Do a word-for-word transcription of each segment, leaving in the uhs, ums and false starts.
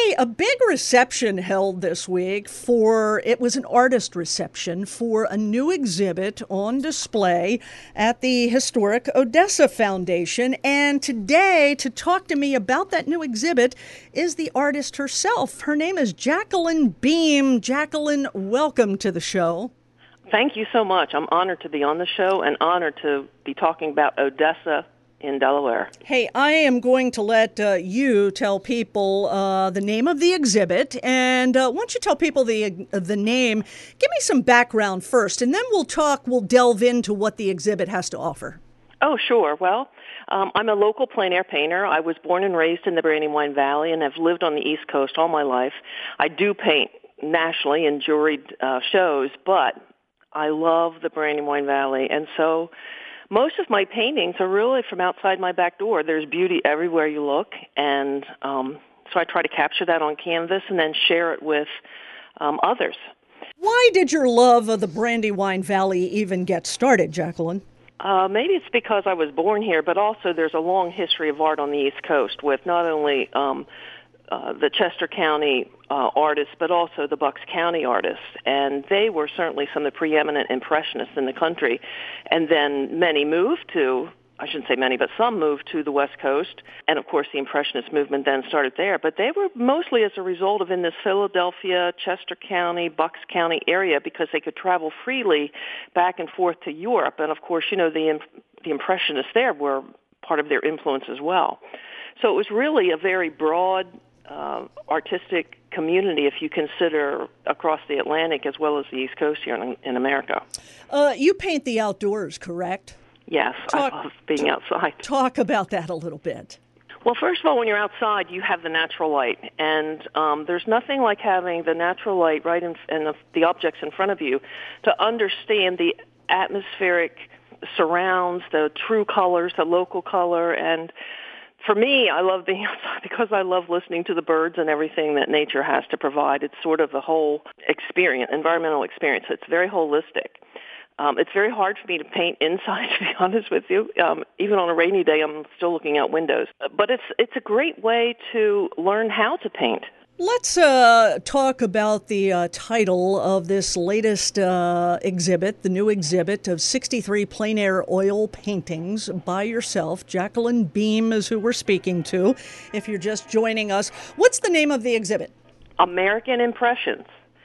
Hey, a big reception held this week for, it was an artist reception for a new exhibit on display at the historic Odessa Foundation. And today, to talk to me about that new exhibit is the artist herself. Her name is Jacqueline Beam. Jacqueline, welcome to the show. Thank you so much. I'm honored to be on the show and honored to be talking about Odessa in Delaware. Hey, I am going to let uh, you tell people uh, the name of the exhibit, and uh, once you tell people the uh, the name, give me some background first, and then we'll talk, we'll delve into what the exhibit has to offer. Oh, sure. Well, um, I'm a local plein air painter. I was born and raised in the Brandywine Valley and have lived on the East Coast all my life. I do paint nationally in juried uh, shows, but I love the Brandywine Valley, and so most of my paintings are really from outside my back door. There's beauty everywhere you look, and um, so I try to capture that on canvas and then share it with um, others. Why did your love of the Brandywine Valley even get started, Jacqueline? Uh, maybe it's because I was born here, but also there's a long history of art on the East Coast with not only um, uh, the Chester County uh, artists, but also the Bucks County artists. And they were certainly some of the preeminent Impressionists in the country. And then many moved to, I shouldn't say many, but some moved to the West Coast. And, of course, the Impressionist movement then started there. But they were mostly as a result of in this Philadelphia, Chester County, Bucks County area because they could travel freely back and forth to Europe. And, of course, you know, the, the Impressionists there were part of their influence as well. So it was really a very broad Uh, artistic community if you consider across the Atlantic as well as the East Coast here in, in America. Uh, you paint the outdoors, correct? Yes, talk, I love being outside. Talk about that a little bit. Well, first of all, when you're outside, you have the natural light, and um, there's nothing like having the natural light right in, in the, the objects in front of you to understand the atmospheric surrounds, the true colors, the local color, and for me, I love being outside because I love listening to the birds and everything that nature has to provide. It's sort of a whole experience, environmental experience. It's very holistic. Um, it's very hard for me to paint inside, to be honest with you. Um, even on a rainy day, I'm still looking out windows. But it's it's a great way to learn how to paint. Let's uh, talk about the uh, title of this latest uh, exhibit, the new exhibit of sixty-three plein air oil paintings by yourself. Jacqueline Beam is who we're speaking to, if you're just joining us. What's the name of the exhibit? American Impressions.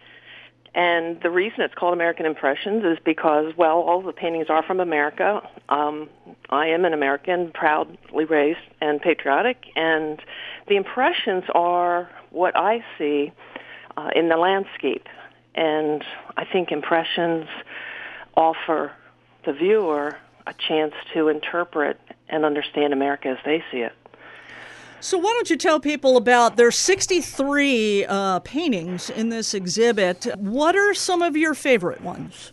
And the reason it's called American Impressions is because, well, all the paintings are from America. Um, I am an American, proudly raised and patriotic, and the impressions are what I see uh, in the landscape. And I think impressions offer the viewer a chance to interpret and understand America as they see it. So why don't you tell people about, there's sixty-three uh, paintings in this exhibit. What are some of your favorite ones?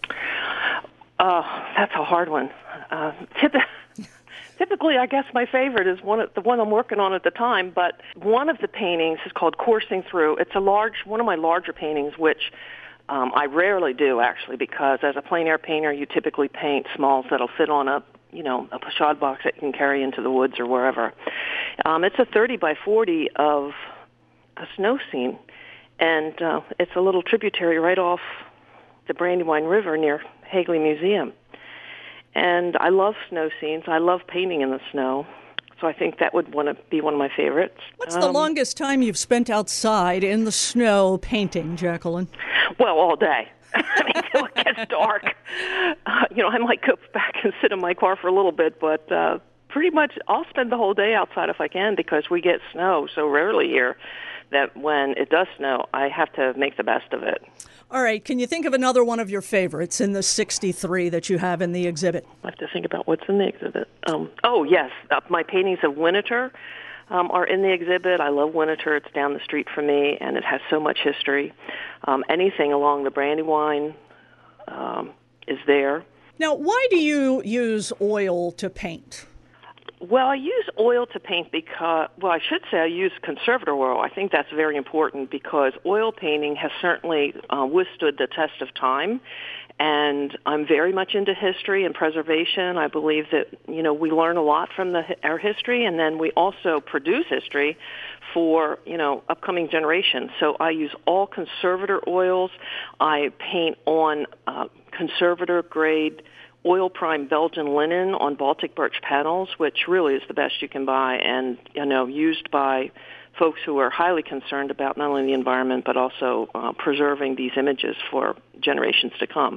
Uh, that's a hard one. Uh, typically, typically, I guess my favorite is one of, the one I'm working on at the time, but one of the paintings is called Coursing Through. It's a large, one of my larger paintings, which um, I rarely do, actually, because as a plein air painter, you typically paint smalls that'll fit on a you know, a pochade box that you can carry into the woods or wherever. Um, it's a thirty by forty of a snow scene, and uh, it's a little tributary right off the Brandywine River near Hagley Museum. And I love snow scenes. I love painting in the snow, so I think that would want to be one of my favorites. What's um, the longest time you've spent outside in the snow painting, Jacqueline? Well, all day. I mean, until it gets dark. Uh, you know, I might go back and sit in my car for a little bit, but uh, pretty much I'll spend the whole day outside if I can because we get snow so rarely here that when it does snow, I have to make the best of it. All right. Can you think of another one of your favorites in the sixty-three that you have in the exhibit? I have to think about what's in the exhibit. Um, oh, yes. Uh, my paintings of Winneter um, are in the exhibit. I love Winneter. It's down the street from me, and it has so much history. Um, anything along the Brandywine um, is there. Now, why do you use oil to paint? Well, I use oil to paint because, well, I should say I use conservator oil. I think that's very important because oil painting has certainly uh, withstood the test of time, And I'm very much into history and preservation. I believe that, you know, we learn a lot from the, our history, and then we also produce history for, you know, upcoming generations. So I use all conservator oils. I paint on uh, conservator-grade oil prime Belgian linen on Baltic birch panels, which really is the best you can buy, and, you know, used by folks who are highly concerned about not only the environment but also uh, preserving these images for generations to come.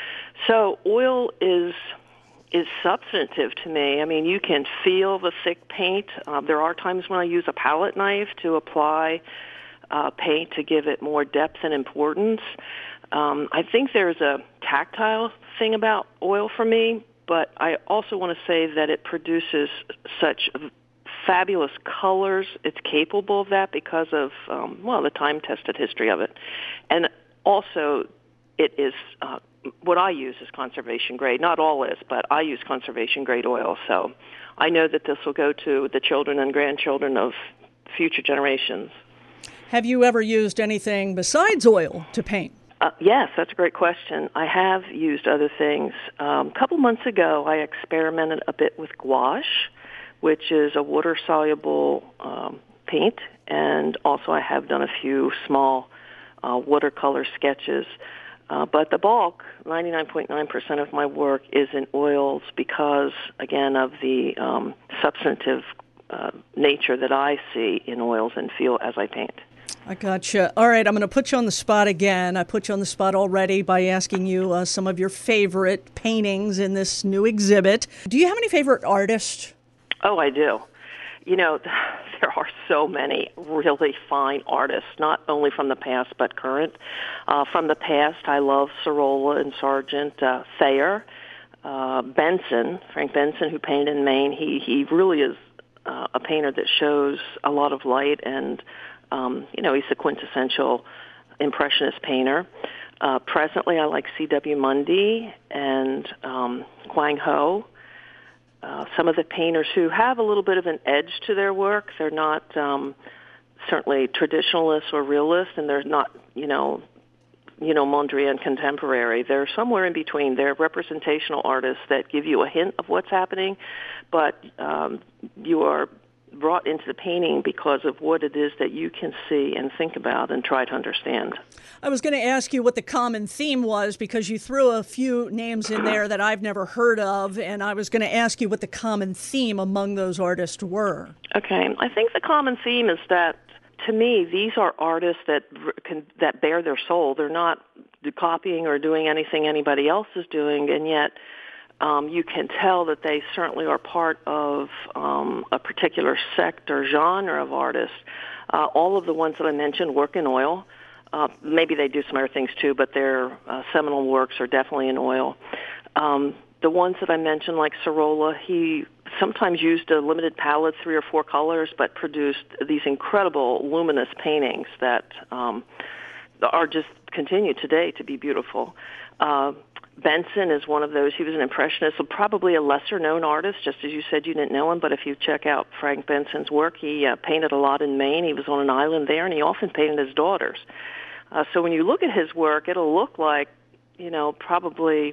So oil is is substantive to me. I mean, you can feel the thick paint. Uh, there are times when I use a palette knife to apply uh, paint to give it more depth and importance. Um, I think there's a tactile thing about oil for me, but I also want to say that it produces such fabulous colors. It's capable of that because of, um, well, the time-tested history of it. And also, it is, uh, what I use is conservation grade. Not all is, but I use conservation grade oil. So I know that this will go to the children and grandchildren of future generations. Have you ever used anything besides oil to paint? Uh, yes, that's a great question. I have used other things. Um, a couple months ago, I experimented a bit with gouache, which is a water-soluble um, paint, and also I have done a few small uh, watercolor sketches. Uh, but the bulk, ninety-nine point nine percent of my work is in oils because, again, of the um, substantive uh, nature that I see in oils and feel as I paint. I gotcha. All right, I'm going to put you on the spot again. I put you on the spot already by asking you uh, some of your favorite paintings in this new exhibit. Do you have any favorite artists? Oh, I do. You know, there are so many really fine artists, not only from the past but current. Uh, from the past, I love Sorolla and Sargent, uh, Thayer, uh, Benson, Frank Benson, who painted in Maine. He he really is uh, a painter that shows a lot of light, and um, you know, he's a quintessential impressionist painter. Uh, presently, I like C W Mundy and um, Huang Ho. Uh, some of the painters who have a little bit of an edge to their work. They're not um, certainly traditionalists or realists, and they're not, you know, you know, Mondrian contemporary. They're somewhere in between. They're representational artists that give you a hint of what's happening, but um, you are brought into the painting because of what it is that you can see and think about and try to understand. I was going to ask you what the common theme was because you threw a few names in there that I've never heard of, and I was going to ask you what the common theme among those artists were. Okay. I think the common theme is that, to me, these are artists that can, that bear their soul. They're not copying or doing anything anybody else is doing, and yet Um, you can tell that they certainly are part of um, a particular sect or genre of artists. Uh, all of the ones that I mentioned work in oil. Uh, maybe they do some other things too, but their uh, seminal works are definitely in oil. Um, the ones that I mentioned, like Sorolla, he sometimes used a limited palette, three or four colors, but produced these incredible luminous paintings that um, are just continue today to be beautiful. Uh, Benson is one of those. He was an impressionist, so probably a lesser-known artist. Just as you said, you didn't know him, but if you check out Frank Benson's work, he uh, painted a lot in Maine. He was on an island there, and he often painted his daughters. Uh, so when you look at his work, it'll look like, you know, probably,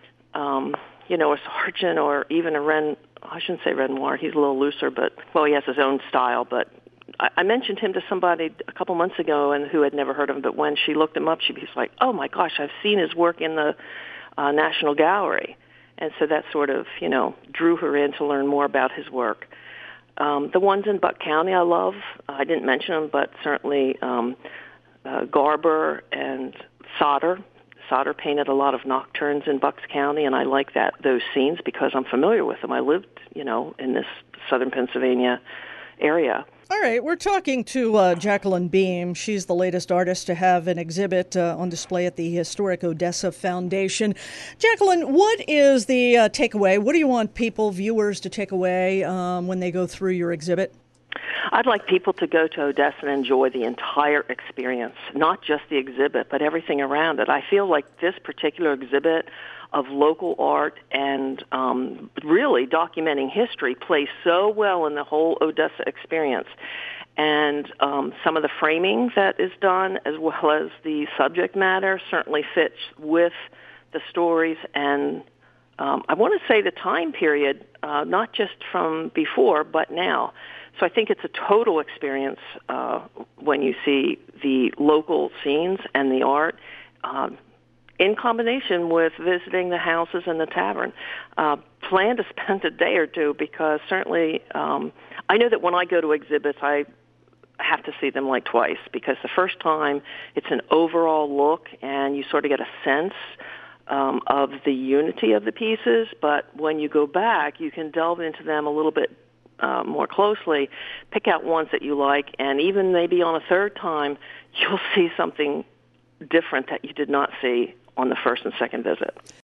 um, you know, a Sargent or even a Ren. I shouldn't say Renoir. He's a little looser, but well, he has his own style. But I, I mentioned him to somebody a couple months ago, and who had never heard of him. But when she looked him up, she was like, "Oh my gosh, I've seen his work in the Uh, National Gallery," and so that sort of, you know, drew her in to learn more about his work. Um, the ones in Buck County I love. I didn't mention them, but certainly um, uh, Garber and Sauter. Sauter painted a lot of nocturnes in Bucks County, and I like that those scenes because I'm familiar with them. I lived, you know, in this southern Pennsylvania area. All right, we're talking to uh, Jacqueline Beam. She's the latest artist to have an exhibit uh, on display at the Historic Odessa Foundation. Jacqueline, what is the uh, takeaway? What do you want people, viewers, to take away um, when they go through your exhibit? I'd like people to go to Odessa and enjoy the entire experience, not just the exhibit, but everything around it. I feel like this particular exhibit of local art and um, really documenting history plays so well in the whole Odessa experience. And um, some of the framing that is done, as well as the subject matter, certainly fits with the stories, and um, I want to say the time period, uh, not just from before, but now. So I think it's a total experience uh, when you see the local scenes and the art um, in combination with visiting the houses and the tavern. Uh, plan to spend a day or two because certainly um, I know that when I go to exhibits, I have to see them like twice because the first time it's an overall look and you sort of get a sense um, of the unity of the pieces, but when you go back, you can delve into them a little bit Uh, more closely, pick out ones that you like, and even maybe on a third time, you'll see something different that you did not see on the first and second visit.